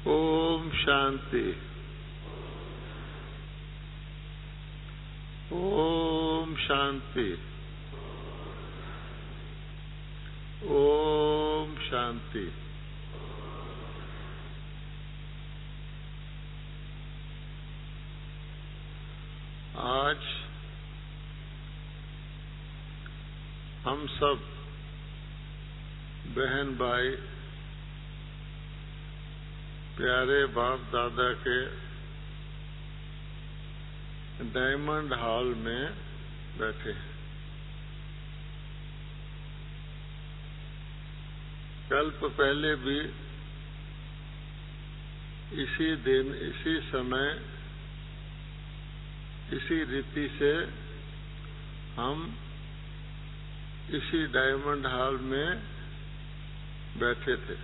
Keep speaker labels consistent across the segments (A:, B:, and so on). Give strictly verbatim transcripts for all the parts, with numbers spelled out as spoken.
A: ओम शांति। ओम शांति। ओम शांति। आज हम सब बहन भाई प्यारे बाप दादा के डायमंड हॉल में बैठे हैं। कल्प पहले भी इसी दिन, इसी समय, इसी रीति से हम इसी डायमंड हॉल में बैठे थे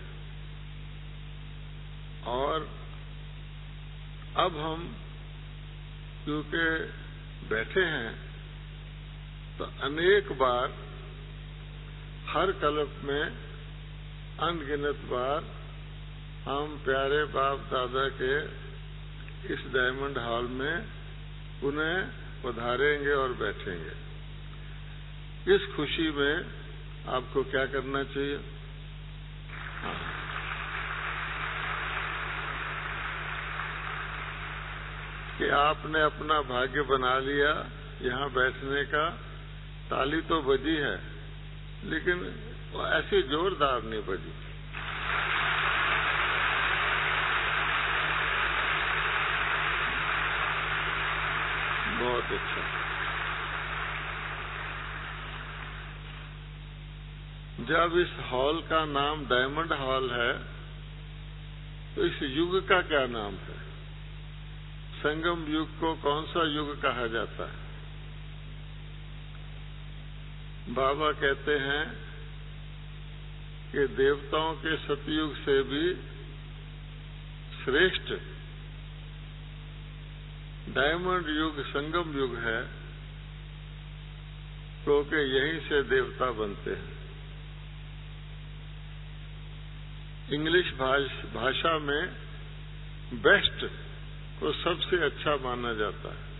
A: और अब हम क्योंकि बैठे हैं तो अनेक बार, हर कल्प में अनगिनत बार हम प्यारे बाप दादा के इस डायमंड हॉल में पुनः पधारेंगे और बैठेंगे। इस खुशी में आपको क्या करना चाहिए? हाँ। कि आपने अपना भाग्य बना लिया यहाँ बैठने का। ताली तो बजी है लेकिन वो ऐसी जोरदार नहीं बजी। बहुत अच्छा। जब इस हॉल का नाम डायमंड हॉल है तो इस युग का क्या नाम है? संगम युग को कौन सा युग कहा जाता है? बाबा कहते हैं कि देवताओं के सतयुग से भी श्रेष्ठ डायमंड युग संगम युग है, क्योंकि यहीं से देवता बनते हैं। इंग्लिश भाषा में बेस्ट को सबसे अच्छा माना जाता है,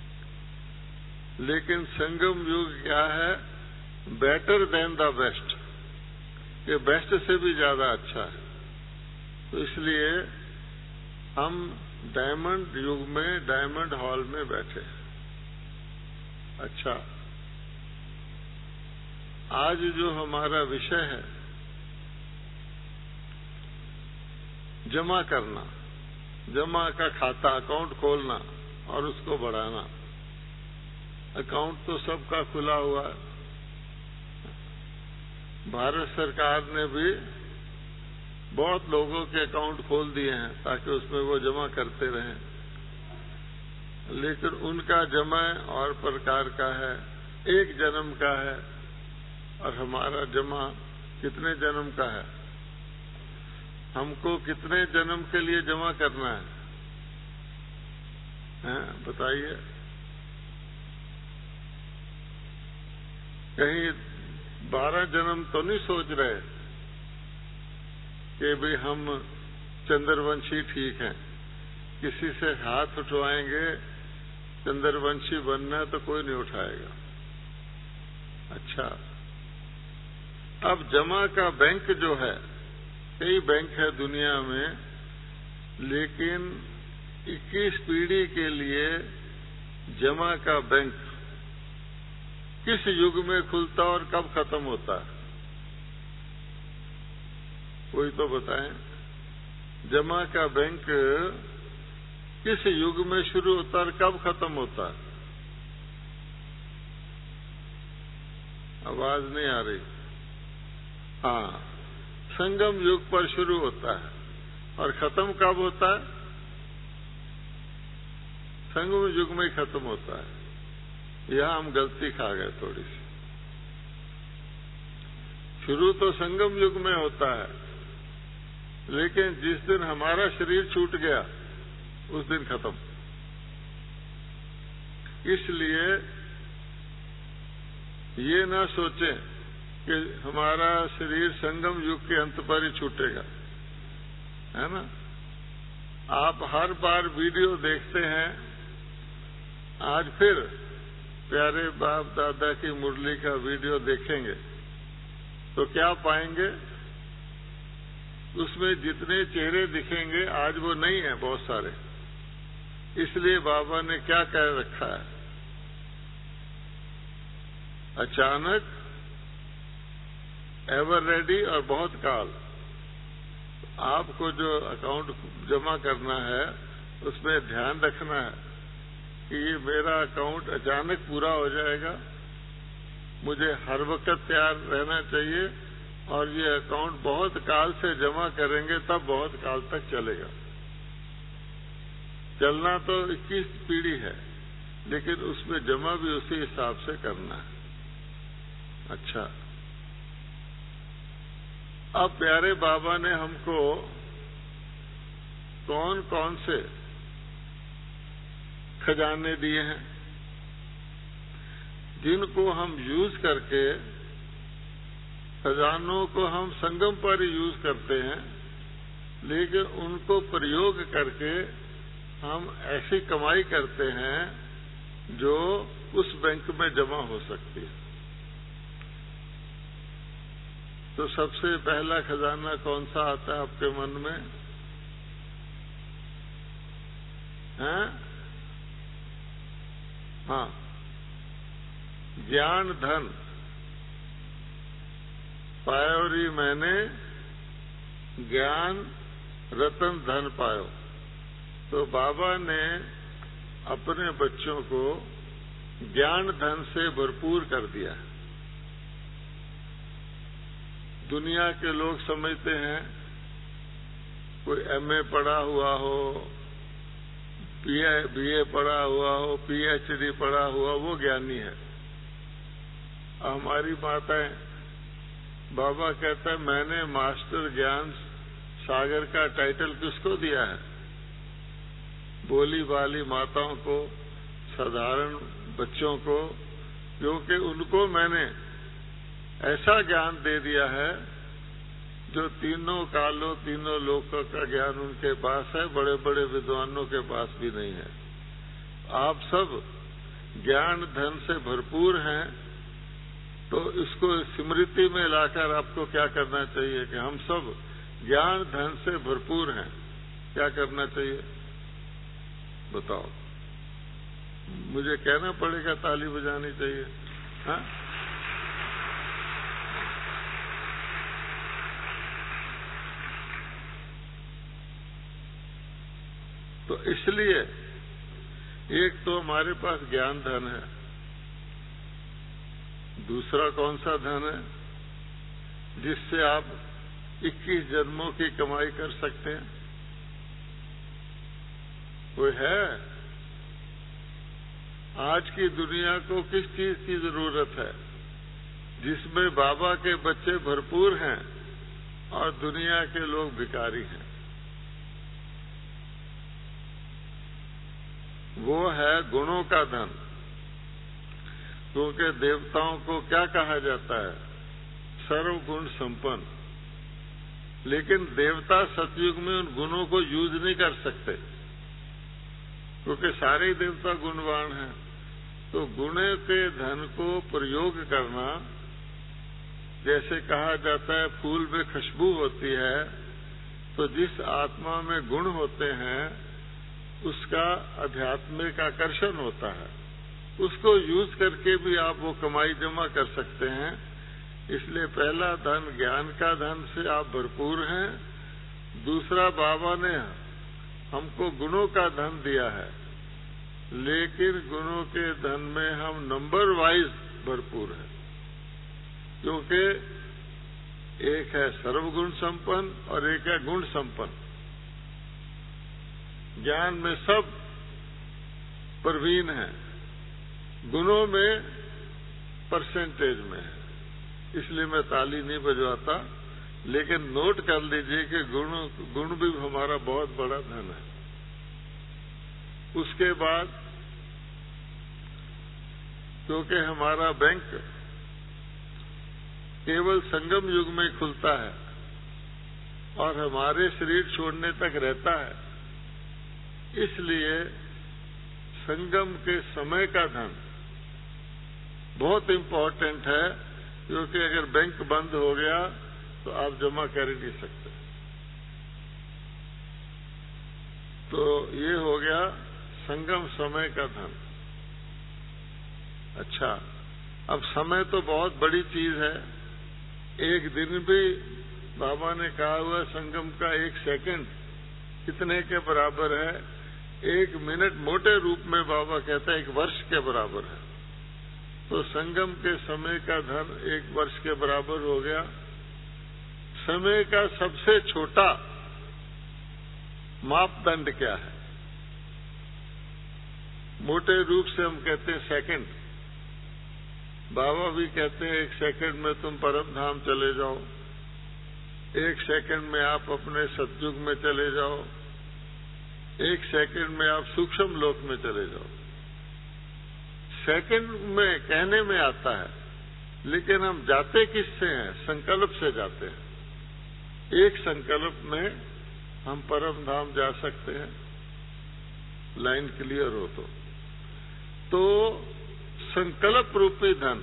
A: लेकिन संगम युग क्या है? Better than the best. ये बेस्ट से भी ज्यादा अच्छा है। तो इसलिए हम डायमंड युग में, डायमंड हॉल में बैठे हैं। अच्छा, आज जो हमारा विषय है जमा करना, जमा का खाता, अकाउंट खोलना और उसको बढ़ाना। अकाउंट तो सबका खुला हुआ है। भारत सरकार ने भी बहुत लोगों के अकाउंट खोल दिए हैं ताकि उसमें वो जमा करते रहें, लेकिन उनका जमा और प्रकार का है, एक जन्म का है और हमारा जमा कितने जन्म का है? हमको कितने जन्म के लिए जमा करना है, हैं? बताइए। कहीं बारह जन्म तो नहीं सोच रहे कि भाई हम चंद्रवंशी ठीक हैं, किसी से हाथ उठवाएंगे चंद्रवंशी बनना तो कोई नहीं उठाएगा। अच्छा, अब जमा का बैंक जो है, कई बैंक है दुनिया में, लेकिन इक्कीस पीढ़ी के लिए जमा का बैंक किस युग में खुलता और कब खत्म होता है? कोई तो बताएं। जमा का बैंक किस युग में शुरू होता और कब खत्म होता है? आवाज नहीं आ रही। हाँ, संगम युग पर शुरू होता है और खत्म कब होता है? संगम युग में ही खत्म होता है। यहां हम गलती खा गए थोड़ी सी। शुरू तो संगम युग में होता है, लेकिन जिस दिन हमारा शरीर छूट गया उस दिन खत्म। इसलिए ये ना सोचें कि हमारा शरीर संगम युग के अंत पर ही छूटेगा, है ना? आप हर बार वीडियो देखते हैं, आज फिर प्यारे बाप दादा की मुरली का वीडियो देखेंगे तो क्या पाएंगे? उसमें जितने चेहरे दिखेंगे आज वो नहीं है, बहुत सारे। इसलिए बाबा ने क्या कह रखा है? अचानक, एवर रेडी और बहुत काल। आपको जो अकाउंट जमा करना है उसमें ध्यान रखना है कि ये मेरा अकाउंट अचानक पूरा हो जाएगा, मुझे हर वक्त तैयार रहना चाहिए, और ये अकाउंट बहुत काल से जमा करेंगे तब बहुत काल तक चलेगा। चलना तो इक्कीस पीढ़ी है, लेकिन उसमें जमा भी उसी हिसाब से करना है। अच्छा, अब प्यारे बाबा ने हमको कौन कौन से खजाने दिए हैं जिनको हम यूज करके, खजानों को हम संगम पर ही यूज करते हैं, लेकिन उनको प्रयोग करके हम ऐसी कमाई करते हैं जो उस बैंक में जमा हो सकती है। तो सबसे पहला खजाना कौन सा आता है आपके मन में? हैं? हाँ, ज्ञान धन पायोरी मैंने, ज्ञान रतन धन पायो। तो बाबा ने अपने बच्चों को ज्ञान धन से भरपूर कर दिया। दुनिया के लोग समझते हैं कोई एमए पढ़ा हुआ हो, बीए पढ़ा हुआ हो, पीएचडी पढ़ा हुआ, वो ज्ञानी है। हमारी माताएं, बाबा कहता है मैंने मास्टर ज्ञान सागर का टाइटल किसको दिया है? बोली वाली माताओं को, साधारण बच्चों को, क्योंकि उनको मैंने ऐसा ज्ञान दे दिया है जो तीनों कालों, तीनों लोकों का ज्ञान उनके पास है, बड़े बड़े विद्वानों के पास भी नहीं है। आप सब ज्ञान धन से भरपूर हैं, तो इसको स्मृति में लाकर आपको क्या करना चाहिए कि हम सब ज्ञान धन से भरपूर हैं। क्या करना चाहिए बताओ? मुझे कहना पड़ेगा, ताली बजानी चाहिए? हाँ, तो इसलिए एक तो हमारे पास ज्ञान धन है, दूसरा कौन सा धन है जिससे आप इक्कीस जन्मों की कमाई कर सकते हैं? कोई है? आज की दुनिया को किस चीज की जरूरत है जिसमें बाबा के बच्चे भरपूर हैं और दुनिया के लोग भिखारी हैं? वो है गुणों का धन। क्योंकि देवताओं को क्या कहा जाता है? सर्वगुण संपन्न। लेकिन देवता सतयुग में उन गुणों को यूज नहीं कर सकते, क्योंकि सारे ही देवता गुणवान हैं। तो गुणे के धन को प्रयोग करना, जैसे कहा जाता है फूल में खुशबू होती है, तो जिस आत्मा में गुण होते हैं उसका आध्यात्मिक आकर्षण होता है। उसको यूज करके भी आप वो कमाई जमा कर सकते हैं। इसलिए पहला धन ज्ञान का धन से आप भरपूर हैं। दूसरा, बाबा ने हमको गुणों का धन दिया है, लेकिन गुणों के धन में हम नंबर वाइज भरपूर हैं, क्योंकि एक है सर्वगुण संपन्न और एक है गुण संपन्न। ज्ञान में सब प्रवीण है, गुणों में परसेंटेज में है। इसलिए मैं ताली नहीं बजवाता, लेकिन नोट कर लीजिए कि गुण गुण भी हमारा बहुत बड़ा धन है। उसके बाद, क्योंकि हमारा बैंक केवल संगम युग में खुलता है और हमारे शरीर छोड़ने तक रहता है, इसलिए संगम के समय का धन बहुत इंपॉर्टेंट है, क्योंकि अगर बैंक बंद हो गया तो आप जमा कर ही नहीं सकते। तो ये हो गया संगम समय का धन। अच्छा, अब समय तो बहुत बड़ी चीज है। एक दिन भी बाबा ने कहा हुआ संगम का एक सेकंड कितने के बराबर है? एक मिनट मोटे रूप में बाबा कहता है एक वर्ष के बराबर है। तो संगम के समय का धन एक वर्ष के बराबर हो गया। समय का सबसे छोटा मापदंड क्या है? मोटे रूप से हम कहते हैं सेकंड। बाबा भी कहते हैं एक सेकंड में तुम परम धाम चले जाओ, एक सेकंड में आप अपने सतयुग में चले जाओ, एक सेकंड में आप सूक्ष्म लोक में चले जाओ। सेकंड में कहने में आता है, लेकिन हम जाते किससे हैं? संकल्प से जाते हैं। एक संकल्प में हम परम धाम जा सकते हैं, लाइन क्लियर हो तो। तो संकल्प रूपी धन,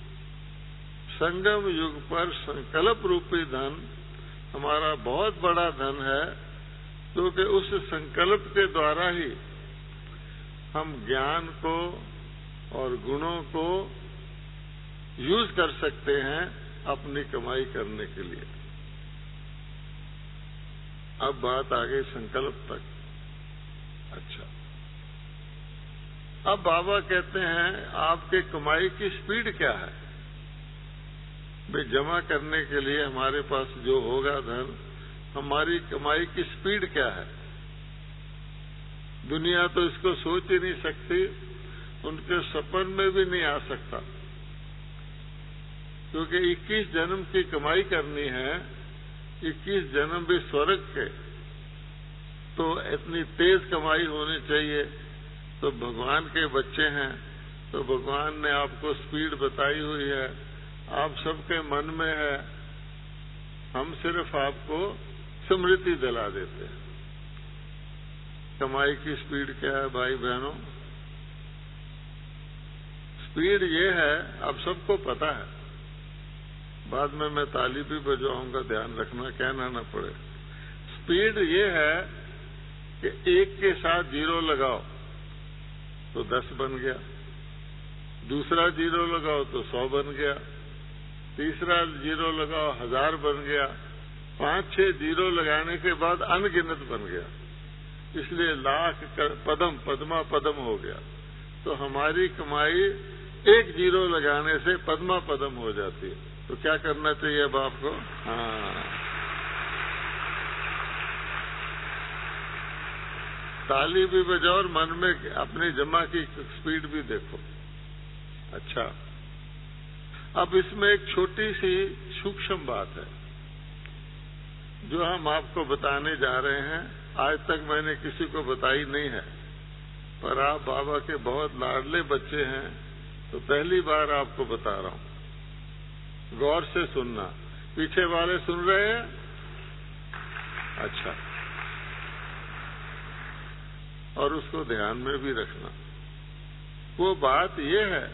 A: संगम युग पर संकल्प रूपी धन हमारा बहुत बड़ा धन है, क्योंकि उस संकल्प के द्वारा ही हम ज्ञान को और गुणों को यूज कर सकते हैं अपनी कमाई करने के लिए। अब बात आ गई संकल्प तक। अच्छा, अब बाबा कहते हैं आपके कमाई की स्पीड क्या है? भाई जमा करने के लिए हमारे पास जो होगा धन, हमारी कमाई की स्पीड क्या है? दुनिया तो इसको सोच ही नहीं सकती, उनके सपन में भी नहीं आ सकता, क्योंकि इक्कीस जन्म की कमाई करनी है, इक्कीस जन्म भी स्वर्ग के, तो इतनी तेज कमाई होनी चाहिए। तो भगवान के बच्चे हैं, तो भगवान ने आपको स्पीड बताई हुई है, आप सबके मन में है, हम सिर्फ आपको स्मृति दिला देते हैं। कमाई की स्पीड क्या है भाई बहनों? स्पीड ये है, अब सबको पता है, बाद में मैं ताली भी बजाऊंगा, ध्यान रखना, कहना ना पड़े। स्पीड ये है कि एक के साथ जीरो लगाओ तो दस बन गया, दूसरा जीरो लगाओ तो सौ बन गया, तीसरा जीरो लगाओ हजार बन गया, पांच छह जीरो लगाने के बाद अनगिनत बन गया, इसलिए लाख पदम पद्मा पदम हो गया। तो हमारी कमाई एक जीरो लगाने से पद्मा पदम हो जाती है। तो क्या करना चाहिए अब आपको? हाँ, ताली भी बजाओ और मन में अपनी जमा की स्पीड भी देखो। अच्छा, अब इसमें एक छोटी सी सूक्ष्म बात है जो हम आपको बताने जा रहे हैं। आज तक मैंने किसी को बताई नहीं है, पर आप बाबा के बहुत लाडले बच्चे हैं, तो पहली बार आपको बता रहा हूं। गौर से सुनना। पीछे वाले सुन रहे हैं? अच्छा, और उसको ध्यान में भी रखना। वो बात ये है,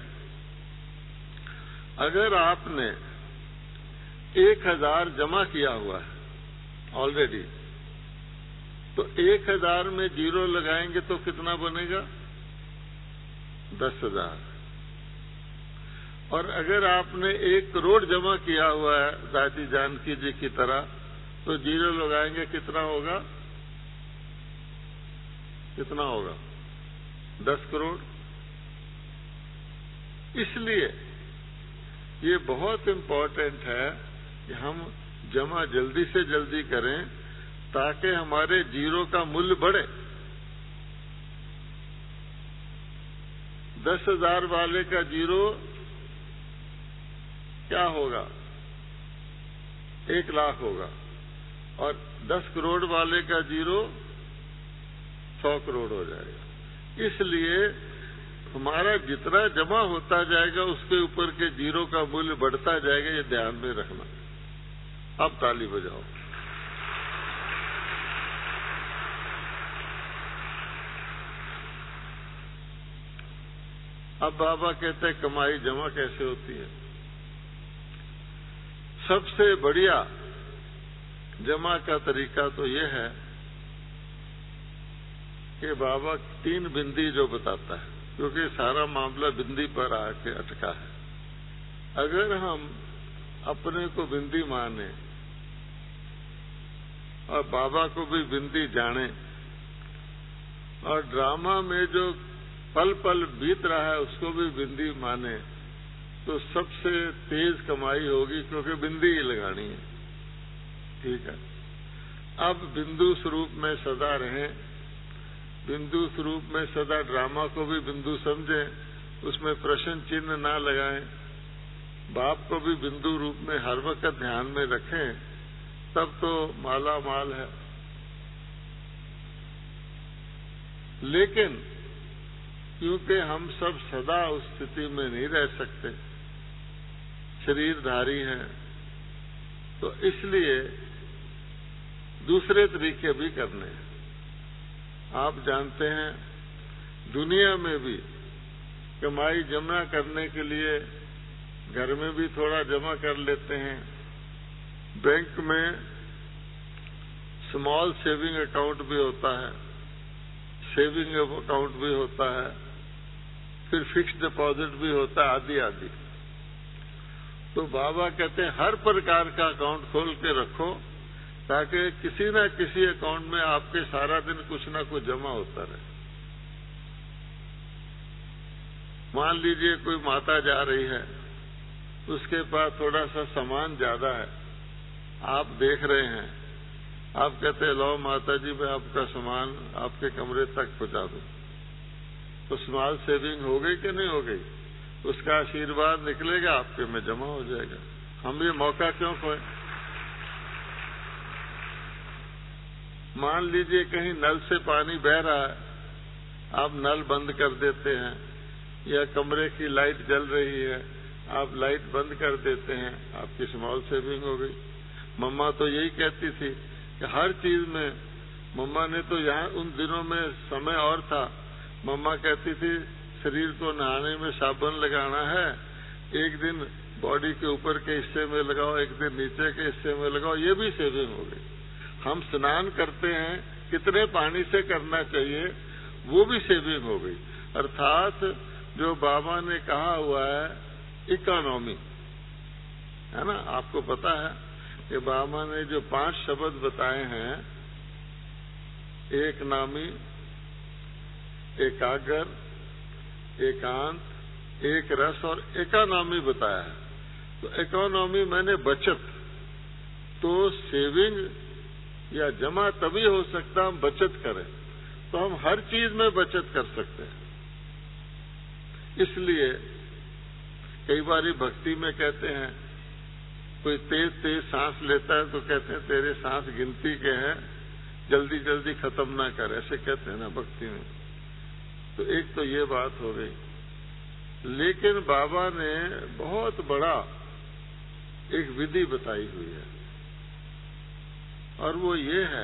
A: अगर आपने एक हजार जमा किया हुआ है ऑलरेडी, तो एक हजार में जीरो लगाएंगे तो कितना बनेगा? दस हजार। और अगर आपने एक करोड़ जमा किया हुआ है दादी जानकी जी की तरह, तो जीरो लगाएंगे कितना होगा? कितना होगा? दस करोड़। इसलिए ये बहुत इंपॉर्टेंट है कि हम जमा जल्दी से जल्दी करें, ताकि हमारे जीरो का मूल्य बढ़े। दस हजार वाले का जीरो क्या होगा? एक लाख होगा, और दस करोड़ वाले का जीरो सौ करोड़ हो जाएगा। इसलिए हमारा जितना जमा होता जाएगा उसके ऊपर के जीरो का मूल्य बढ़ता जाएगा, ये ध्यान में रखना। अब ताली बजाओ। अब बाबा कहते हैं कमाई जमा कैसे होती है। सबसे बढ़िया जमा का तरीका तो ये है कि बाबा तीन बिंदी जो बताता है, क्योंकि सारा मामला बिंदी पर आके अटका है। अगर हम अपने को बिंदी माने और बाबा को भी बिंदी जाने और ड्रामा में जो पल पल बीत रहा है उसको भी बिंदी माने, तो सबसे तेज कमाई होगी, क्योंकि बिंदी ही लगानी है। ठीक है, अब बिंदु स्वरूप में सदा रहें, बिंदु स्वरूप में सदा ड्रामा को भी बिंदु समझें, उसमें प्रश्न चिन्ह ना लगाएं, बाप को भी बिंदु रूप में हर वक्त ध्यान में रखें, तब तो माला माल है। लेकिन क्योंकि हम सब सदा उस स्थिति में नहीं रह सकते, शरीरधारी हैं, तो इसलिए दूसरे तरीके भी करने हैं। आप जानते हैं दुनिया में भी कमाई जमा करने के लिए घर में भी थोड़ा जमा कर लेते हैं, बैंक में स्मॉल सेविंग अकाउंट भी होता है, सेविंग अकाउंट भी होता है, फिर फिक्स डिपॉजिट भी होता है, आदि आदि। तो बाबा कहते हैं हर प्रकार का अकाउंट खोल के रखो, ताकि किसी न किसी अकाउंट में आपके सारा दिन कुछ ना कुछ जमा होता रहे। मान लीजिए कोई माता जा रही है, उसके पास थोड़ा सा सामान ज्यादा है, आप देख रहे हैं, आप कहते हैं लो माता जी मैं आपका सामान आपके कमरे तक पहुंचा दूं, तो स्मॉल सेविंग हो गई कि नहीं हो गई? उसका आशीर्वाद निकलेगा, आपके में जमा हो जाएगा। हम ये मौका क्यों खोए? मान लीजिए कहीं नल से पानी बह रहा है, आप नल बंद कर देते हैं, या कमरे की लाइट जल रही है, आप लाइट बंद कर देते हैं, आपकी स्मॉल सेविंग हो गई। मम्मा तो यही कहती थी कि हर चीज में, मम्मा ने तो यहाँ उन दिनों में समय और था, मम्मा कहती थी शरीर को नहाने में साबुन लगाना है, एक दिन बॉडी के ऊपर के हिस्से में लगाओ, एक दिन नीचे के हिस्से में लगाओ, ये भी सेविंग हो गई। हम स्नान करते हैं, कितने पानी से करना चाहिए, वो भी सेविंग हो गई। अर्थात जो बाबा ने कहा हुआ है इकोनॉमी, है ना, आपको पता है कि बाबा ने जो पांच शब्द बताए हैं, एक नामी, एकाग्र, एकांत, एक रस और इकोनॉमी बताया है। तो इकोनॉमी मैंने बचत, तो सेविंग या जमा तभी हो सकता हम बचत करें, तो हम हर चीज में बचत कर सकते हैं। इसलिए कई बारी भक्ति में कहते हैं, कोई तेज तेज सांस लेता है तो कहते हैं तेरे सांस गिनती के हैं, जल्दी जल्दी खत्म ना कर, ऐसे कहते हैं ना भक्ति में। तो एक तो ये बात हो गई। लेकिन बाबा ने बहुत बड़ा एक विधि बताई हुई है, और वो ये है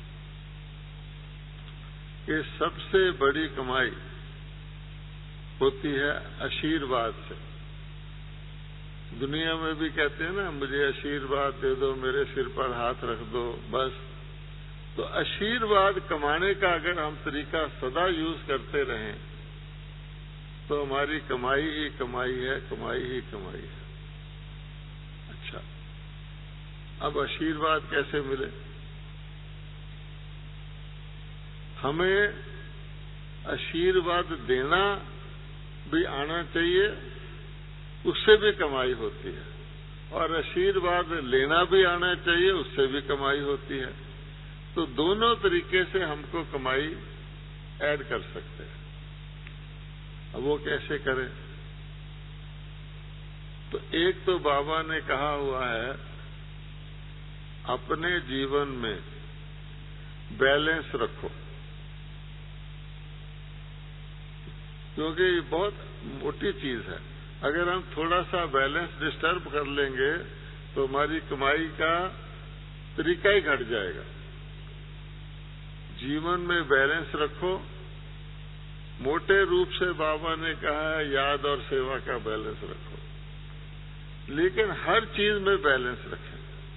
A: कि सबसे बड़ी कमाई होती है आशीर्वाद से। दुनिया में भी कहते हैं ना, मुझे आशीर्वाद दे दो, मेरे सिर पर हाथ रख दो, बस। तो आशीर्वाद कमाने का अगर हम तरीका सदा यूज करते रहें, तो हमारी कमाई ही कमाई है, कमाई ही कमाई है। अच्छा, अब आशीर्वाद कैसे मिले? हमें आशीर्वाद देना भी आना चाहिए, उससे भी कमाई होती है, और आशीर्वाद लेना भी आना चाहिए, उससे भी कमाई होती है। तो दोनों तरीके से हमको कमाई ऐड कर सकते हैं। अब वो कैसे करें? तो एक तो बाबा ने कहा हुआ है, अपने जीवन में बैलेंस रखो, क्योंकि ये बहुत मोटी चीज है। अगर हम थोड़ा सा बैलेंस डिस्टर्ब कर लेंगे तो हमारी कमाई का तरीका ही घट जाएगा। जीवन में बैलेंस रखो, मोटे रूप से बाबा ने कहा है याद और सेवा का बैलेंस रखो, लेकिन हर चीज में बैलेंस रखें।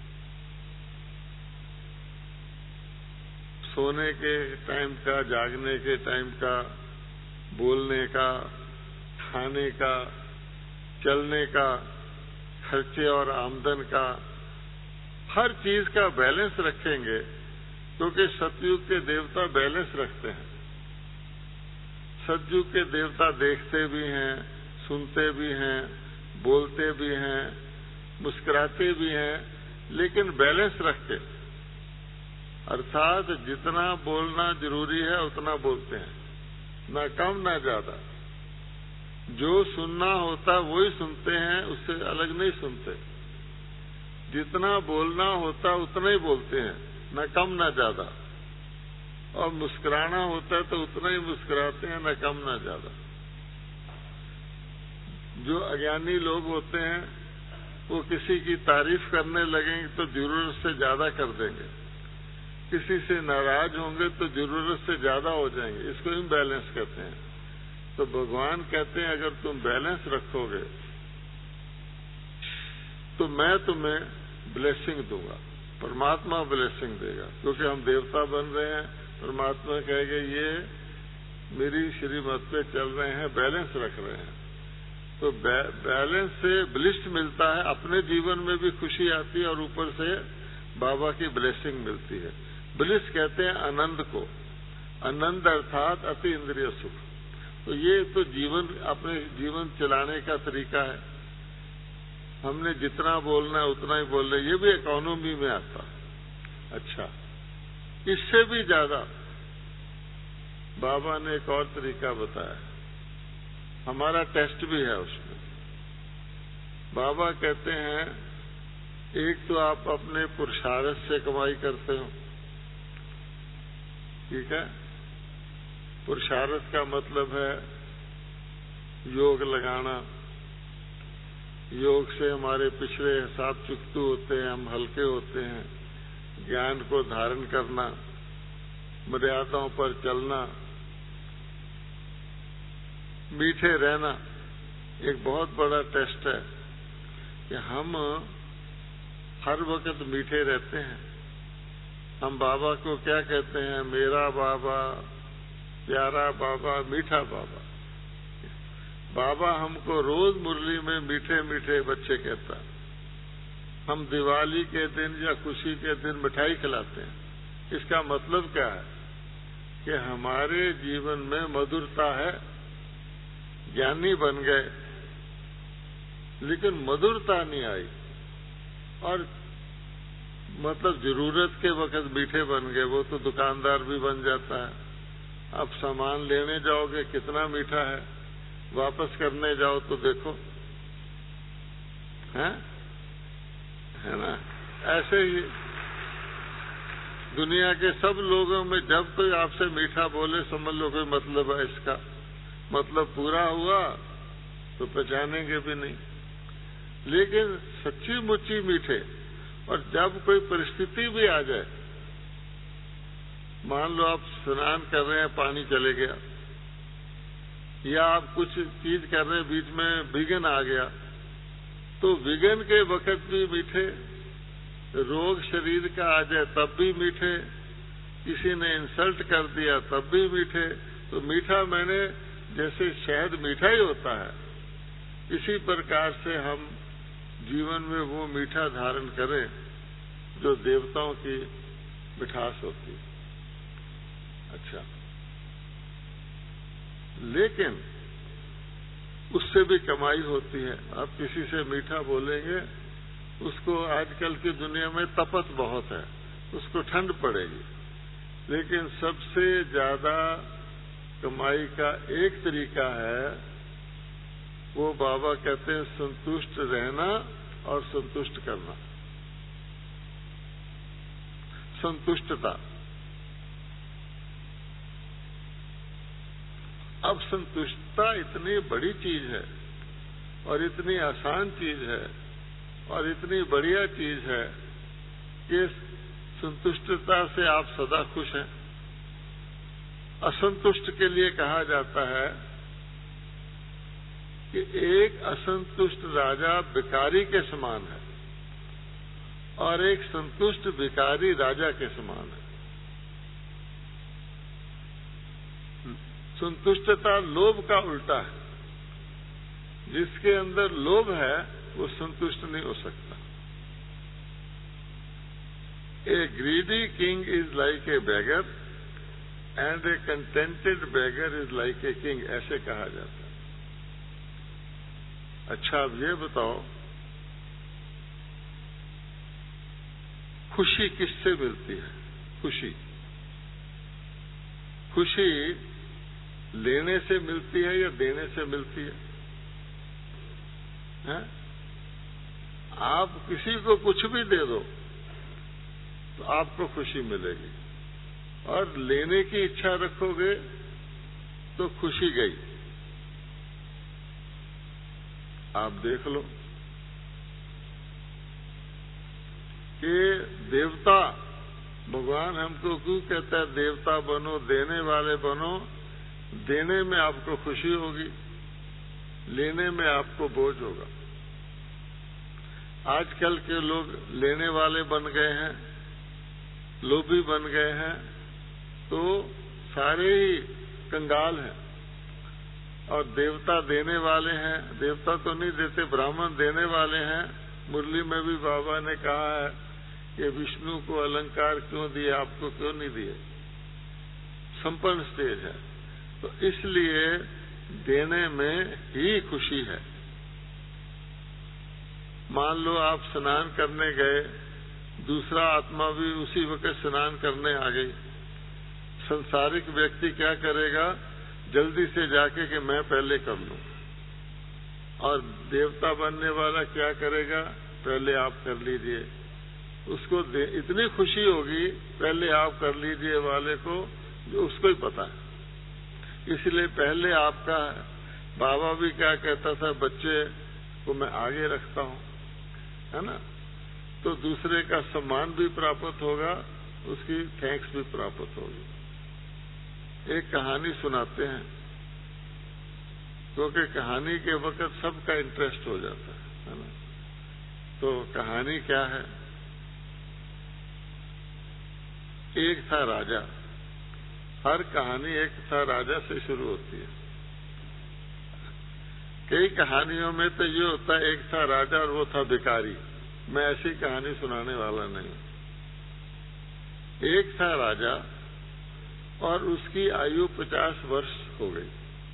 A: सोने के टाइम का, जागने के टाइम का, बोलने का, खाने का, चलने का, खर्चे और आमदन का, हर चीज का बैलेंस रखेंगे, क्योंकि सतयुग के देवता बैलेंस रखते हैं। सतयुग के देवता देखते भी हैं, सुनते भी हैं, बोलते भी हैं, मुस्कुराते भी हैं, लेकिन बैलेंस रख के, अर्थात जितना बोलना जरूरी है उतना बोलते हैं, ना कम ना ज्यादा। जो सुनना होता वही सुनते हैं, उससे अलग नहीं सुनते। जितना बोलना होता उतना ही बोलते हैं, न कम न ज्यादा। और मुस्कुराना होता है तो उतना ही मुस्कुराते हैं, न कम न ज्यादा। जो अज्ञानी लोग होते हैं वो किसी की तारीफ करने लगेंगे तो जरूरत से ज्यादा कर देंगे, किसी से नाराज होंगे तो जरूरत से ज्यादा हो जाएंगे। इसको इम्बैलेंस कहते हैं। तो भगवान कहते हैं अगर तुम बैलेंस रखोगे तो मैं तुम्हें ब्लेसिंग दूंगा, परमात्मा ब्लेसिंग देगा, क्योंकि हम देवता बन रहे हैं। परमात्मा कहेगा ये मेरी श्रीमत पे चल रहे हैं, बैलेंस रख रहे हैं। तो बै, बैलेंस से ब्लिस मिलता है, अपने जीवन में भी खुशी आती है और ऊपर से बाबा की ब्लेसिंग मिलती है। ब्लिस कहते हैं आनंद को, आनंद अर्थात अति इंद्रिय सुख। तो ये तो जीवन, अपने जीवन चलाने का तरीका है। हमने जितना बोलना है उतना ही बोल रहे, ये भी इकोनॉमी में आता। अच्छा, इससे भी ज्यादा बाबा ने एक और तरीका बताया, हमारा टेस्ट भी है उसमें। बाबा कहते हैं एक तो आप अपने पुरुषार्थ से कमाई करते हो, ठीक है। पुरुषार्थ का मतलब है योग लगाना। योग से हमारे पिछले हिसाब चुकतू होते हैं, हम हल्के होते हैं। ज्ञान को धारण करना, मर्यादाओं पर चलना, मीठे रहना, एक बहुत बड़ा टेस्ट है कि हम हर वक्त मीठे रहते हैं। हम बाबा को क्या कहते हैं? मेरा बाबा, प्यारा बाबा, मीठा बाबा। बाबा हमको रोज मुरली में मीठे मीठे बच्चे कहता है। हम दिवाली के दिन या खुशी के दिन मिठाई खिलाते हैं। इसका मतलब क्या है कि हमारे जीवन में मधुरता है। ज्ञानी बन गए लेकिन मधुरता नहीं आई, और मतलब जरूरत के वक्त मीठे बन गए, वो तो दुकानदार भी बन जाता है। अब सामान लेने जाओगे कितना मीठा है, वापस करने जाओ तो देखो, है है ना। ऐसे ही दुनिया के सब लोगों में जब कोई आपसे मीठा बोले समझ लो कोई मतलब है, इसका मतलब पूरा हुआ तो पहचानेंगे भी नहीं। लेकिन सच्ची मुच्ची मीठे, और जब कोई परिस्थिति भी आ जाए, मान लो आप स्नान कर रहे हैं, पानी चले गया, या आप कुछ चीज कर रहे हैं, बीच में विघ्न आ गया, तो विघ्न के वक्त भी मीठे, रोग शरीर का आ जाए तब भी मीठे, किसी ने इंसल्ट कर दिया तब भी मीठे। तो मीठा मैंने जैसे शहद मीठा ही होता है, इसी प्रकार से हम जीवन में वो मीठा धारण करें जो देवताओं की मिठास होती है। अच्छा, लेकिन उससे भी कमाई होती है। आप किसी से मीठा बोलेंगे, उसको आजकल की दुनिया में तपत बहुत है, उसको ठंड पड़ेगी। लेकिन सबसे ज्यादा कमाई का एक तरीका है, वो बाबा कहते हैं संतुष्ट रहना और संतुष्ट करना। संतुष्टता। अब संतुष्टता इतनी बड़ी चीज है और इतनी आसान चीज है और इतनी बढ़िया चीज है कि संतुष्टता से आप सदा खुश हैं। असंतुष्ट के लिए कहा जाता है कि एक असंतुष्ट राजा भिखारी के समान है और एक संतुष्ट भिखारी राजा के समान है। संतुष्टता लोभ का उल्टा है। जिसके अंदर लोभ है वो संतुष्ट नहीं हो सकता। A greedy king is like a beggar and a contented beggar is like a king, ऐसे कहा जाता है। अच्छा, अब ये बताओ, खुशी किससे मिलती है? खुशी खुशी लेने से मिलती है या देने से मिलती है? हैं? आप किसी को कुछ भी दे दो तो आपको खुशी मिलेगी, और लेने की इच्छा रखोगे तो खुशी गई। आप देख लो कि देवता, भगवान हमको क्यों कहता है देवता बनो, देने वाले बनो। देने में आपको खुशी होगी, लेने में आपको बोझ होगा। आजकल के लोग लेने वाले बन गए हैं, लोभी बन गए हैं, तो सारे ही कंगाल हैं। और देवता देने वाले हैं, देवता तो नहीं देते, ब्राह्मण देने वाले हैं। मुरली में भी बाबा ने कहा है कि विष्णु को अलंकार क्यों दिए, आपको क्यों नहीं दिए? संपन्न स्टेज है, तो इसलिए देने में ही खुशी है। मान लो आप स्नान करने गए, दूसरा आत्मा भी उसी वक्त स्नान करने आ गई। संसारिक व्यक्ति क्या करेगा? जल्दी से जाके कि मैं पहले कर लूं। और देवता बनने वाला क्या करेगा? पहले आप कर लीजिए। उसको इतनी खुशी होगी पहले आप कर लीजिए वाले को, जो उसको ही पता है। इसलिए पहले आपका, बाबा भी क्या कहता था, बच्चे को मैं आगे रखता हूं, है ना? तो दूसरे का सम्मान भी प्राप्त होगा, उसकी थैंक्स भी प्राप्त होगी। एक कहानी सुनाते हैं, क्योंकि कहानी के वक्त सबका इंटरेस्ट हो जाता है, है ना? तो कहानी क्या है? एक था राजा। हर कहानी एक था राजा से शुरू होती है। कई कहानियों में तो ये होता है एक था राजा और वो था भिखारी। मैं ऐसी कहानी सुनाने वाला नहीं। एक था राजा और उसकी आयु पचास वर्ष हो गई।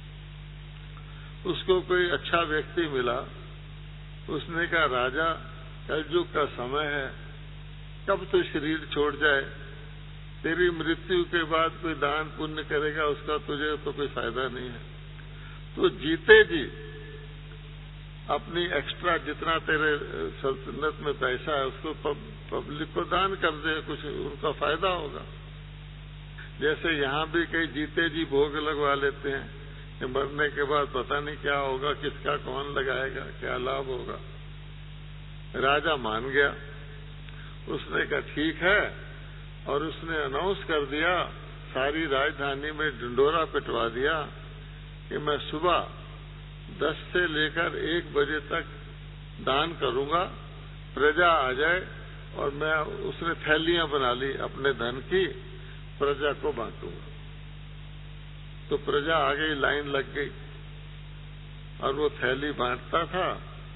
A: उसको कोई अच्छा व्यक्ति मिला, उसने कहा राजा, कलयुग का समय है, कब तो शरीर छोड़ जाए, तेरी मृत्यु के बाद कोई दान पुण्य करेगा उसका तुझे तो कोई फायदा नहीं है। तो जीते जी अपनी एक्स्ट्रा जितना तेरे सल्तनत में पैसा है उसको पब, पब्लिक को दान कर दे, कुछ उनका फायदा होगा। जैसे यहाँ भी कई जीते जी भोग लगवा लेते हैं कि मरने के बाद पता नहीं क्या होगा, किसका कौन लगाएगा, क्या लाभ होगा। राजा मान गया, उसने कहा ठीक है, और उसने अनाउंस कर दिया, सारी राजधानी में ढिंडोरा पिटवा दिया कि मैं सुबह दस से लेकर एक बजे तक दान करूंगा, प्रजा आ जाए। और मैं, उसने थैलियां बना ली अपने धन की, प्रजा को बांटूंगा। तो प्रजा आ गई, लाइन लग गई, और वो थैली बांटता था,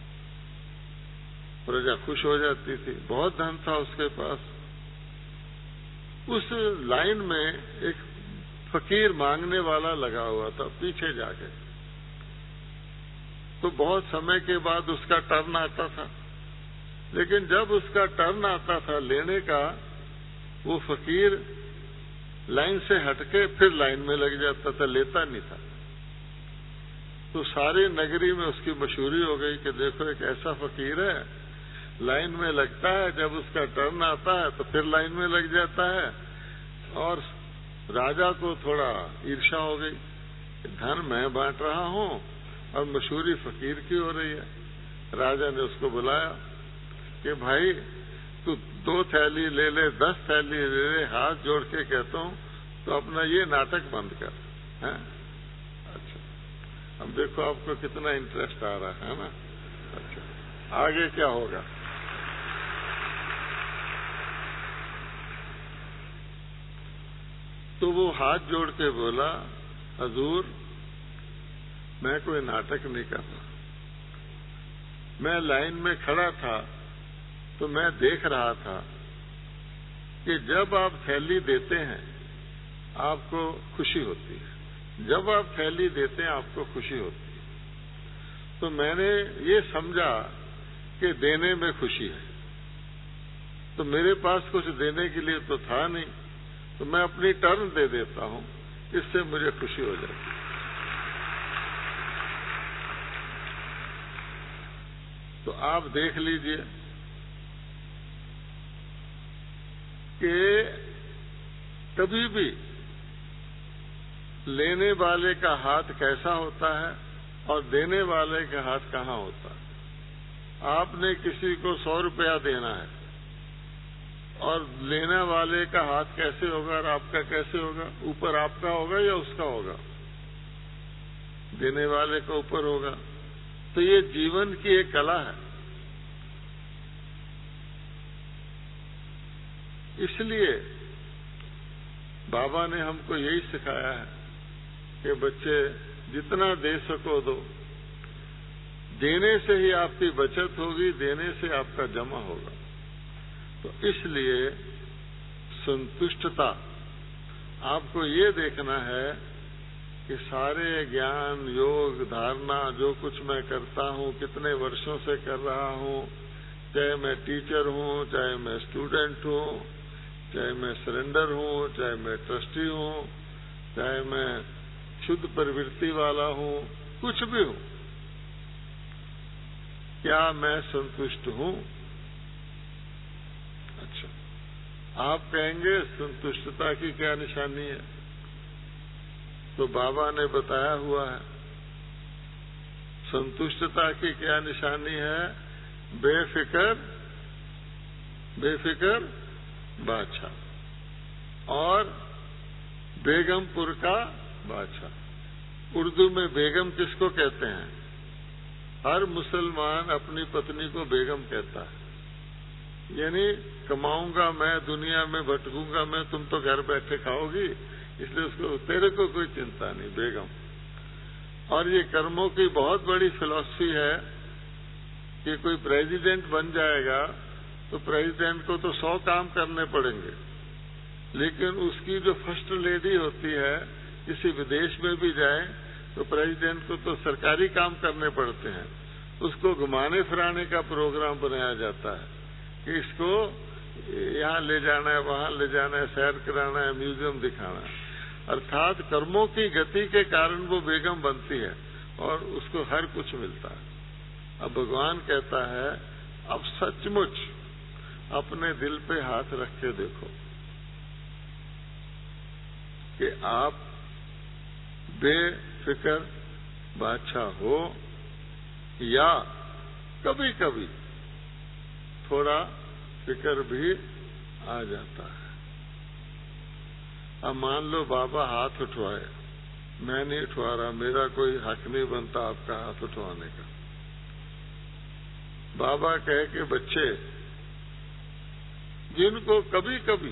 A: प्रजा खुश हो जाती थी, बहुत धन था उसके पास। उस लाइन में एक फकीर मांगने वाला लगा हुआ था पीछे जाके। तो बहुत समय के बाद उसका टर्न आता था, लेकिन जब उसका टर्न आता था लेने का, वो फकीर लाइन से हटके फिर लाइन में लग जाता था, लेता नहीं था। तो सारी नगरी में उसकी मशहूरी हो गई कि देखो एक ऐसा फकीर है, लाइन में लगता है, जब उसका टर्न आता है तो फिर लाइन में लग जाता है। और राजा को थोड़ा ईर्ष्या हो गई, धन मैं बांट रहा हूं और मशहूरी फकीर की हो रही है। राजा ने उसको बुलाया कि भाई तू दो थैली ले ले, दस थैली ले ले, हाथ जोड़ के कहता हूं तो अपना ये नाटक बंद कर। है? अच्छा, अब देखो आपको कितना इंटरेस्ट आ रहा है ना। अच्छा, आगे क्या होगा? तो वो हाथ जोड़ के बोला, हजूर मैं कोई नाटक नहीं कर रहा, मैं लाइन में खड़ा था तो मैं देख रहा था कि जब आप थैली देते हैं आपको खुशी होती है, जब आप थैली देते हैं आपको खुशी होती है। तो मैंने ये समझा कि देने में खुशी है, तो मेरे पास कुछ देने के लिए तो था नहीं, तो मैं अपनी टर्न दे देता हूं, इससे मुझे खुशी हो जाती है। तो आप देख लीजिए कि कभी भी लेने वाले का हाथ कैसा होता है और देने वाले का हाथ कहाँ होता है। आपने किसी को सौ रुपया देना है और लेने वाले का हाथ कैसे होगा और आपका कैसे होगा? ऊपर आपका होगा या उसका होगा? देने वाले का ऊपर होगा। तो ये जीवन की एक कला है। इसलिए बाबा ने हमको यही सिखाया है कि बच्चे जितना दे सको दो, देने से ही आपकी बचत होगी, देने से आपका जमा होगा। तो इसलिए संतुष्टता, आपको ये देखना है कि सारे ज्ञान, योग, धारणा जो कुछ मैं करता हूं, कितने वर्षों से कर रहा हूं, चाहे मैं टीचर हूं, चाहे मैं स्टूडेंट हूं, चाहे मैं सरेंडर हूं, चाहे मैं ट्रस्टी हूं, चाहे मैं शुद्ध प्रवृत्ति वाला हूं, कुछ भी हूं, क्या मैं संतुष्ट हूं? अच्छा, आप कहेंगे संतुष्टता की क्या निशानी है? तो बाबा ने बताया हुआ है, संतुष्टता की क्या निशानी है? बेफिक्र बेफिक्र बादशाह और बेगमपुर का बादशाह। उर्दू में बेगम किसको कहते हैं? हर मुसलमान अपनी पत्नी को बेगम कहता है, यानी कमाऊंगा मैं, दुनिया में भटकूंगा मैं, तुम तो घर बैठे खाओगी, इसलिए उसको, तेरे को कोई चिंता नहीं, बेगम। और ये कर्मों की बहुत बड़ी फिलॉसफी है कि कोई प्रेसिडेंट बन जाएगा तो प्रेसिडेंट को तो सौ काम करने पड़ेंगे, लेकिन उसकी जो फर्स्ट लेडी होती है, किसी विदेश में भी जाए तो प्रेसिडेंट को तो सरकारी काम करने पड़ते हैं, उसको घुमाने फिराने का प्रोग्राम बनाया जाता है कि इसको यहाँ ले जाना है, वहाँ ले जाना है, सैर कराना है, म्यूजियम दिखाना है। अर्थात कर्मों की गति के कारण वो बेगम बनती है और उसको हर कुछ मिलता है। अब भगवान कहता है, अब सचमुच अपने दिल पे हाथ रख के देखो कि आप बेफिक्र बादशाह हो या कभी कभी थोड़ा फिक्र भी आ जाता है। अब मान लो बाबा हाथ उठवाए, मैं नहीं उठवा रहा, मेरा कोई हक नहीं बनता आपका हाथ उठवाने का। बाबा कहे कि बच्चे जिनको कभी कभी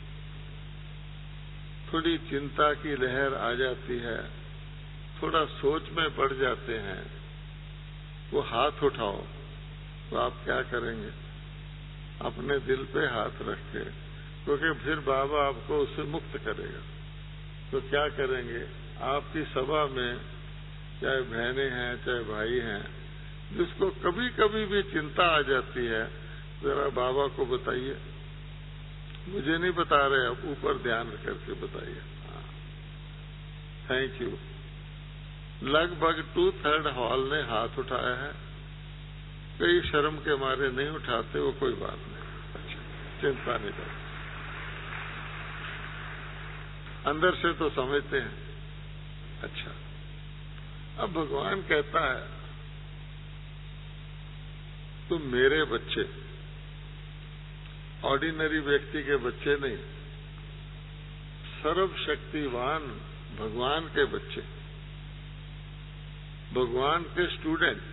A: थोड़ी चिंता की लहर आ जाती है, थोड़ा सोच में पड़ जाते हैं, वो हाथ उठाओ, तो आप क्या करेंगे? अपने दिल पे हाथ रख के, क्योंकि फिर बाबा आपको उससे मुक्त करेगा। तो क्या करेंगे? आपकी सभा में चाहे बहनें हैं चाहे भाई हैं, जिसको कभी कभी भी चिंता आ जाती है, जरा बाबा को बताइए। मुझे नहीं बता रहे, अब ऊपर ध्यान करके बताइए। हाँ, थैंक यू। लगभग टू थर्ड हॉल ने हाथ उठाया है, कई शर्म के मारे नहीं उठाते, वो कोई बात नहीं, अच्छा, चिंता नहीं करते, अंदर से तो समझते हैं। अच्छा, अब भगवान कहता है, तुम मेरे बच्चे, ऑर्डिनरी व्यक्ति के बच्चे नहीं, सर्वशक्तिवान भगवान के बच्चे, भगवान के स्टूडेंट,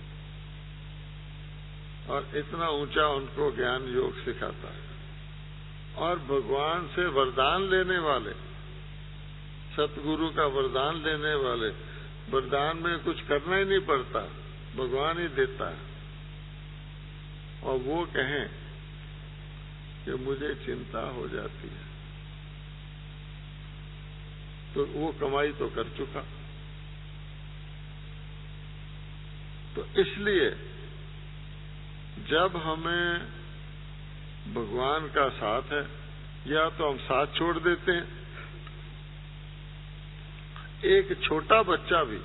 A: और इतना ऊंचा उनको ज्ञान योग सिखाता है। और भगवान से वरदान लेने वाले, सतगुरु का वरदान लेने वाले, वरदान में कुछ करना ही नहीं पड़ता, भगवान ही देता है। और वो कहें कि मुझे चिंता हो जाती है, तो वो कमाई तो कर चुका। तो इसलिए जब हमें भगवान का साथ है, या तो हम साथ छोड़ देते हैं। एक छोटा बच्चा भी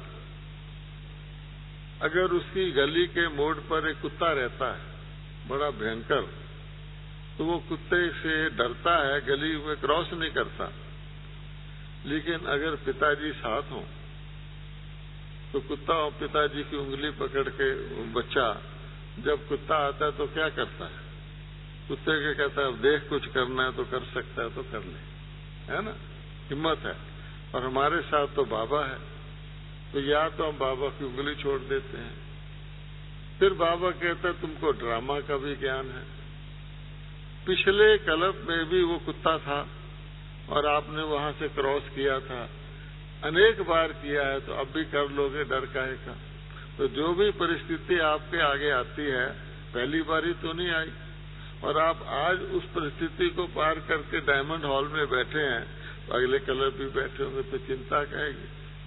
A: अगर उसकी गली के मोड़ पर एक कुत्ता रहता है बड़ा भयंकर, तो वो कुत्ते से डरता है, गली में क्रॉस नहीं करता। लेकिन अगर पिताजी साथ हों तो कुत्ता और पिताजी की उंगली पकड़ के बच्चा जब कुत्ता आता है तो क्या करता है? कुत्ते के कहता है देख कुछ करना है तो कर सकता है तो कर ले, है ना, हिम्मत है। और हमारे साथ तो बाबा है, तो या तो हम बाबा की उंगली छोड़ देते हैं। फिर बाबा कहता है तुमको ड्रामा का भी ज्ञान है। पिछले कल्प में भी वो कुत्ता था और आपने वहां से क्रॉस किया था, अनेक बार किया है, तो अब भी कर लोगे, डर काहे का? तो जो भी परिस्थिति आपके आगे आती है, पहली बारी तो नहीं आई, और आप आज उस परिस्थिति को पार करके डायमंड हॉल में बैठे हैं, तो अगले कलर भी बैठे होंगे, तो चिंता कहेगी।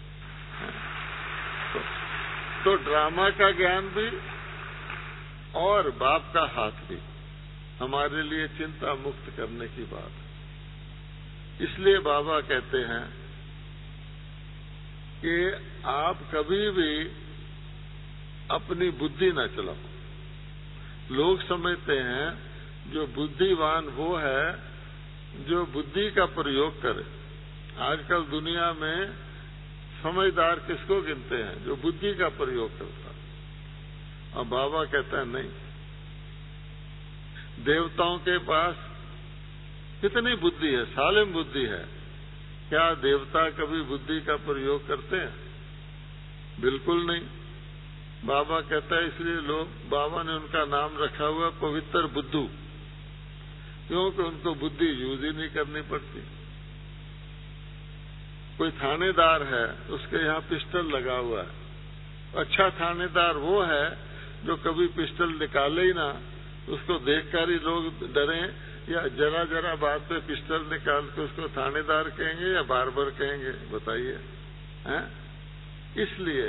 A: तो, तो ड्रामा का ज्ञान भी और बाप का हाथ भी हमारे लिए चिंता मुक्त करने की बात। इसलिए बाबा कहते हैं कि आप कभी भी अपनी बुद्धि न चलाओ। लोग समझते हैं जो बुद्धिवान वो है जो बुद्धि का प्रयोग करे। आजकल दुनिया में समझदार किसको गिनते हैं? जो बुद्धि का प्रयोग करता है। और बाबा कहता है नहीं, देवताओं के पास कितनी बुद्धि है, सालिम बुद्धि है। क्या देवता कभी बुद्धि का प्रयोग करते हैं? बिल्कुल नहीं। बाबा कहता है इसलिए लोग, बाबा ने उनका नाम रखा हुआ पवित्र बुद्धू, क्योंकि उनको बुद्धि यूज ही नहीं करनी पड़ती। कोई थानेदार है, उसके यहाँ पिस्टल लगा हुआ है। अच्छा थानेदार वो है जो कभी पिस्टल निकाले ही ना, उसको देखकर ही लोग डरें, या जरा जरा बात पे पिस्टल निकाल के उसको थानेदार कहेंगे या बार्बर कहेंगे? बताइए। हैं? इसलिए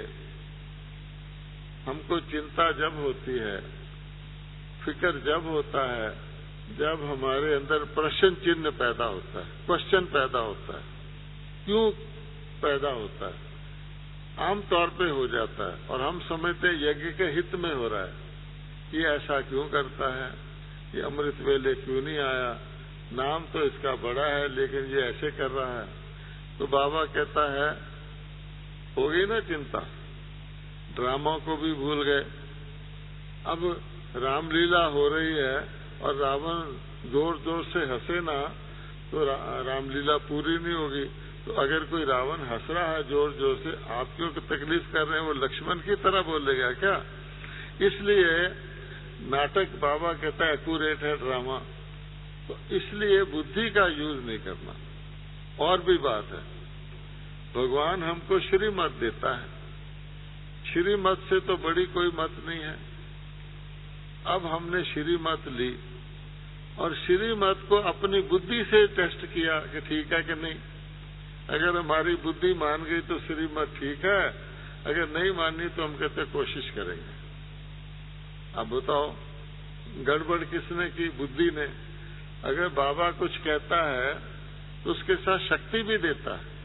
A: हमको चिंता जब होती है, फिक्र जब होता है, जब हमारे अंदर प्रश्न चिन्ह पैदा होता है, क्वेश्चन पैदा होता है, क्यों पैदा होता है, आमतौर पे हो जाता है, और हम समझते हैं यज्ञ के हित में हो रहा है। ये ऐसा क्यों करता है, ये अमृत वेले क्यों नहीं आया, नाम तो इसका बड़ा है लेकिन ये ऐसे कर रहा है। तो बाबा कहता है हो गई ना चिंता, ड्रामा को भी भूल गए। अब रामलीला हो रही है और रावण जोर जोर से हंसे ना तो रा, रामलीला पूरी नहीं होगी। तो अगर कोई रावण हंस रहा है जोर जोर से, आप क्यों तकलीफ कर रहे हैं? वो लक्ष्मण की तरह बोलेगा क्या? इसलिए नाटक बाबा कहता है एक्यूरेट है ड्रामा। तो इसलिए बुद्धि का यूज नहीं करना। और भी बात है, भगवान हमको श्रीमत देता है, श्रीमत से तो बड़ी कोई मत नहीं है। अब हमने श्रीमत ली और श्रीमत को अपनी बुद्धि से टेस्ट किया कि ठीक है कि नहीं। अगर हमारी बुद्धि मान गई तो श्रीमत ठीक है, अगर नहीं मानी तो हम कहते कोशिश करेंगे। अब बताओ गड़बड़ किसने की? बुद्धि ने। अगर बाबा कुछ कहता है तो उसके साथ शक्ति भी देता है,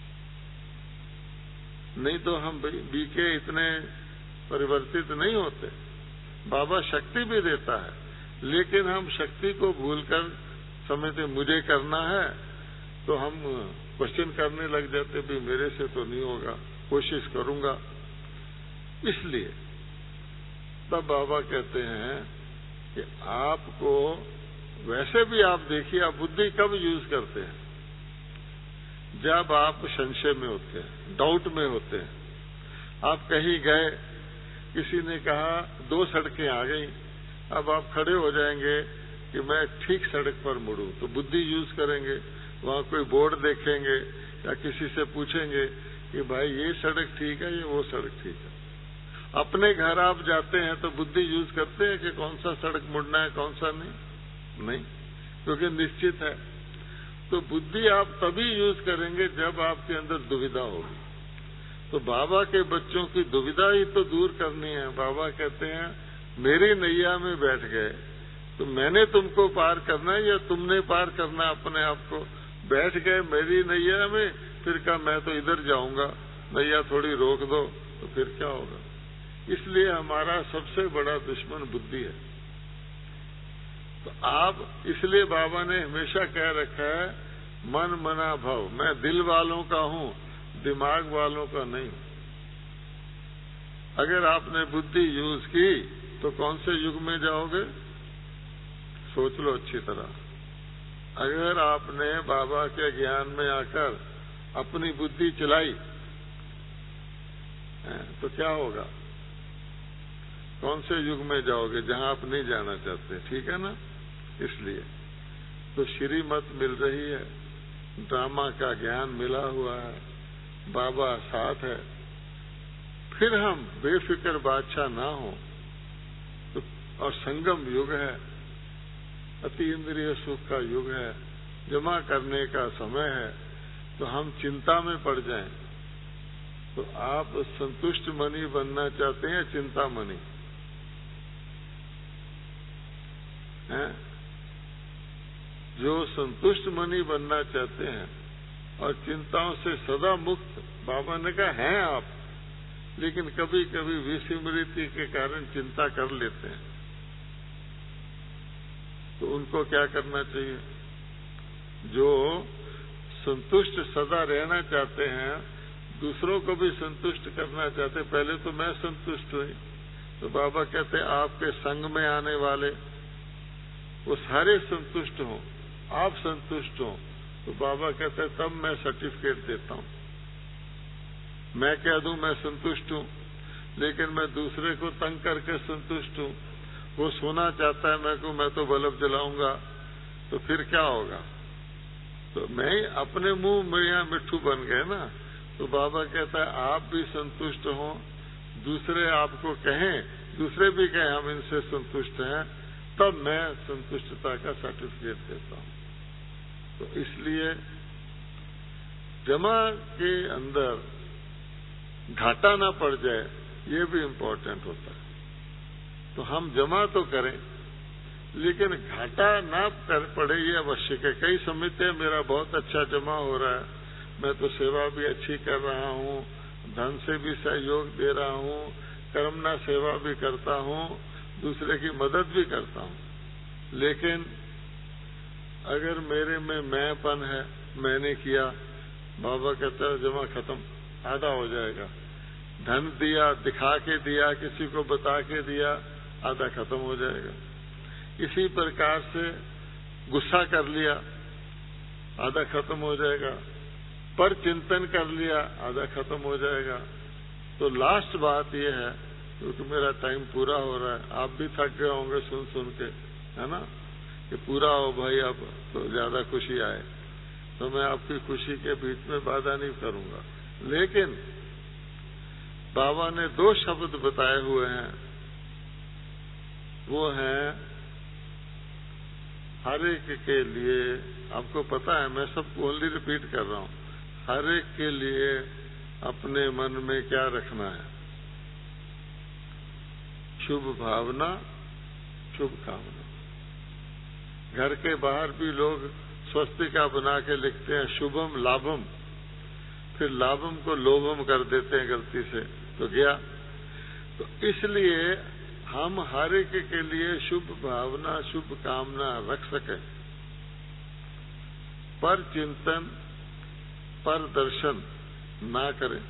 A: नहीं तो हम बीके इतने परिवर्तित नहीं होते। बाबा शक्ति भी देता है, लेकिन हम शक्ति को भूलकर समझते मुझे करना है, तो हम क्वेश्चन करने लग जाते भी मेरे से तो नहीं होगा, कोशिश करूंगा। इसलिए तब बाबा कहते हैं कि आपको वैसे भी आप देखिए आप बुद्धि कब यूज करते हैं? जब आप संशय में होते हैं, डाउट में होते हैं। आप कहीं गए, किसी ने कहा दो सड़कें आ गई, अब आप खड़े हो जाएंगे कि मैं ठीक सड़क पर मुड़ूं, तो बुद्धि यूज करेंगे, वहां कोई बोर्ड देखेंगे या किसी से पूछेंगे कि भाई ये सड़क ठीक है या वो सड़क ठीक है। अपने घर आप जाते हैं तो बुद्धि यूज करते हैं कि कौन सा सड़क मुड़ना है, कौन सा नहीं, नहीं, क्योंकि निश्चित है। तो बुद्धि आप तभी यूज करेंगे जब आपके अंदर दुविधा होगी। तो बाबा के बच्चों की दुविधा ही तो दूर करनी है। बाबा कहते हैं मेरी नैया में बैठ गए तो मैंने तुमको पार करना है या तुमने पार करना अपने आप को। बैठ गए मेरी नैया में, फिर कहा मैं तो इधर जाऊंगा, नैया थोड़ी रोक दो, तो फिर क्या होगा। इसलिए हमारा सबसे बड़ा दुश्मन बुद्धि है। तो आप, इसलिए बाबा ने हमेशा कह रखा है मन मना भव, मैं दिल वालों का हूं, दिमाग वालों का नहीं। अगर आपने बुद्धि यूज की तो कौन से युग में जाओगे, सोच लो अच्छी तरह। अगर आपने बाबा के ज्ञान में आकर अपनी बुद्धि चलाई तो क्या होगा, कौन से युग में जाओगे जहां आप नहीं जाना चाहते। ठीक है ना। इसलिए तो श्रीमत मिल रही है, ड्रामा का ज्ञान मिला हुआ है, बाबा साथ है, फिर हम बेफिक्र बादशाह ना हो तो, और संगम युग है, अति इंद्रिय सुख का युग है, जमा करने का समय है, तो हम चिंता में पड़ जाएं। तो आप संतुष्ट मनी बनना चाहते हैं, चिंता मनी हैं? जो संतुष्ट मनी बनना चाहते हैं और चिंताओं से सदा मुक्त, बाबा ने कहा हैं आप, लेकिन कभी कभी विस्मृति के कारण चिंता कर लेते हैं, तो उनको क्या करना चाहिए। जो संतुष्ट सदा रहना चाहते हैं, दूसरों को भी संतुष्ट करना चाहते हैं, पहले तो मैं संतुष्ट हुई, तो बाबा कहते हैं आपके संग में आने वाले वो सारे संतुष्ट हों, आप संतुष्ट हों, तो बाबा कहते हैं तब मैं सर्टिफिकेट देता हूं। मैं कह दूं मैं संतुष्ट हूं, लेकिन मैं दूसरे को तंग करके संतुष्ट हूं, वो सोना चाहता है मैं को मैं तो बल्ब जलाऊंगा, तो फिर क्या होगा। तो मैं अपने मुंह में यहाँ मिट्ठू बन गए ना। तो बाबा कहता है आप भी संतुष्ट हो, दूसरे आपको कहें, दूसरे भी कहें हम इनसे संतुष्ट हैं, तब मैं संतुष्टता का सर्टिफिकेट देता हूं। तो इसलिए जमा के अंदर घाटा ना पड़ जाए, ये भी इम्पोर्टेंट होता है। तो हम जमा तो करें, लेकिन घाटा ना कर पड़े ये आवश्यक है। कई समझते मेरा बहुत अच्छा जमा हो रहा है, मैं तो सेवा भी अच्छी कर रहा हूँ, धन से भी सहयोग दे रहा हूँ, कर्मना सेवा भी करता हूँ, दूसरे की मदद भी करता हूँ, लेकिन अगर मेरे में मैंपन है, मैंने किया, बाबा कहता है जमा खत्म, आधा हो जाएगा। धन दिया, दिखा के दिया, किसी को बता के दिया, आधा खत्म हो जाएगा। इसी प्रकार से गुस्सा कर लिया, आधा खत्म हो जाएगा। पर चिंतन कर लिया, आधा खत्म हो जाएगा। तो लास्ट बात यह है, क्योंकि मेरा टाइम पूरा हो रहा है, आप भी थक गए होंगे सुन सुन के, है ना, कि पूरा हो भाई, अब तो ज्यादा खुशी आए, तो मैं आपकी खुशी के बीच में बाधा नहीं करूंगा। लेकिन बाबा ने दो शब्द बताए हुए हैं, वो हैं हर एक के लिए, आपको पता है मैं सबको ओनली रिपीट कर रहा हूं, हर एक के लिए अपने मन में क्या रखना है, शुभ भावना, शुभ कामना। घर के बाहर भी लोग स्वस्तिका बना के लिखते हैं शुभम लाभम, फिर लाभम को लोभम कर देते हैं गलती से, तो गया। तो इसलिए हम हर एक के लिए शुभ भावना, शुभ कामना रख सके, पर चिंतन, पर दर्शन ना करें,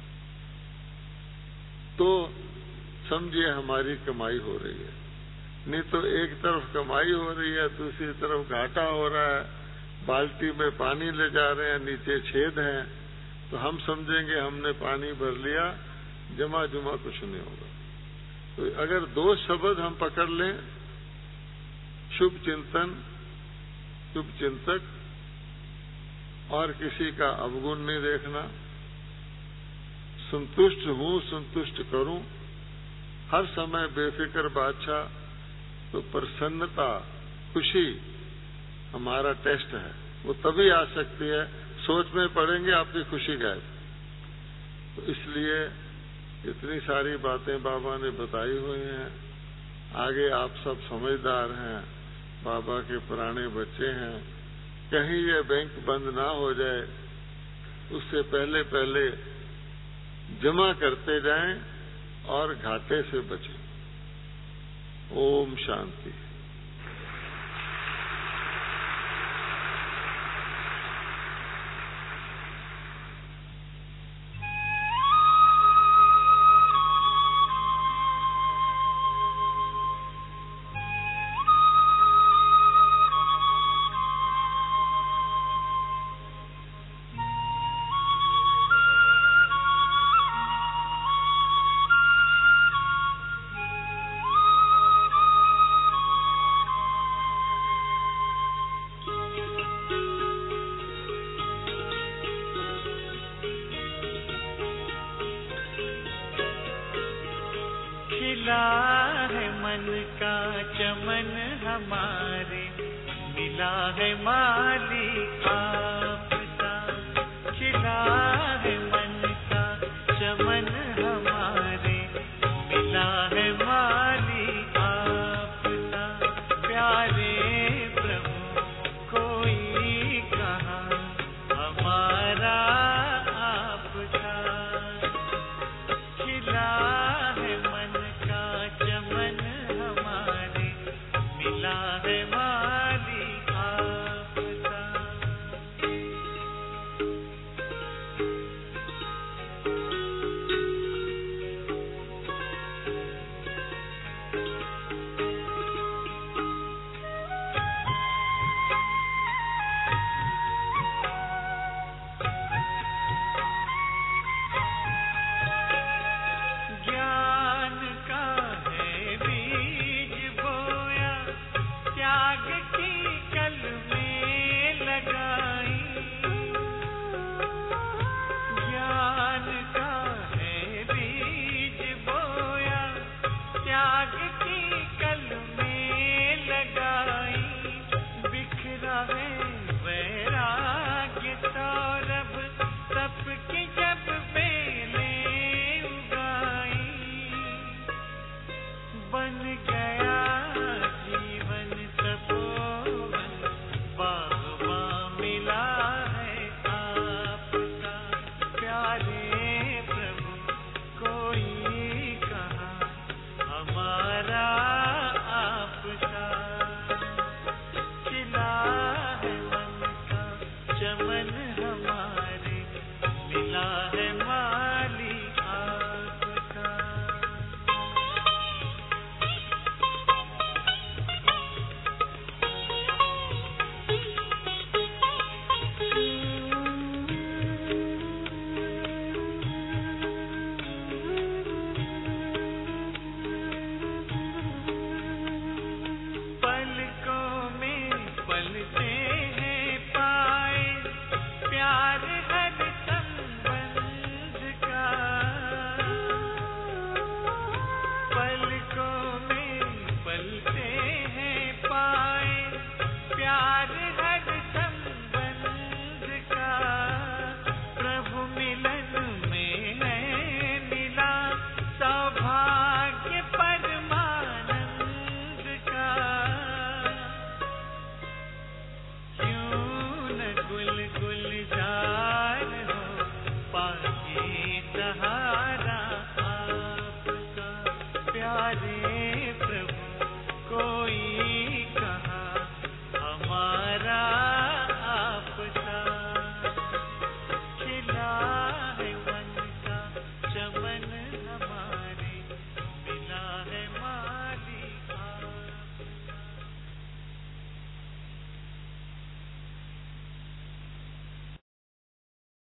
A: तो समझिए हमारी कमाई हो रही है। नहीं तो एक तरफ कमाई हो रही है, दूसरी तरफ घाटा हो रहा है, बाल्टी में पानी ले जा रहे हैं, नीचे छेद हैं, तो हम समझेंगे हमने पानी भर लिया, जमा जुमा कुछ नहीं होगा। तो अगर दो शब्द हम पकड़ लें, शुभ चिंतन, शुभ चिंतक, और किसी का अवगुण नहीं देखना, संतुष्ट हूं, संतुष्ट करूं, हर समय बेफिक्र बादशाह, तो प्रसन्नता, खुशी हमारा टेस्ट है। वो तभी आ सकती है, सोच में पड़ेंगे आपकी खुशी गायब। तो इसलिए इतनी सारी बातें बाबा ने बताई हुई हैं। आगे आप सब समझदार हैं, बाबा के पुराने बच्चे हैं, कहीं ये बैंक बंद ना हो जाए, उससे पहले पहले जमा करते जाएं और घाटे से बचें। ओम शांति।
B: खिला है मन का चमन हमारे, मिला है मालिक आपका। खिला है मन का चमन हमारे, मिला है मालिक आपका। प्यारे प्रभु कोई कहाँ हमारा आपका। खिला है मन का चमन हमारे, मिला है मालिक आपका। ज्ञान का है बीज बोया, त्याग की कल में लगाई। ज्ञान का है बीज बोया, त्याग की कल में लगाई। बिखरा है वैराग्य सौरभ, सबकी जब बेलें उगाई। बन गया जीवन तपोवन, बागबां मिला है आपका। प्यारे प्रभु कोई कहाँ हमारा आपका। खिला है मन का चमन हमारे, मिला है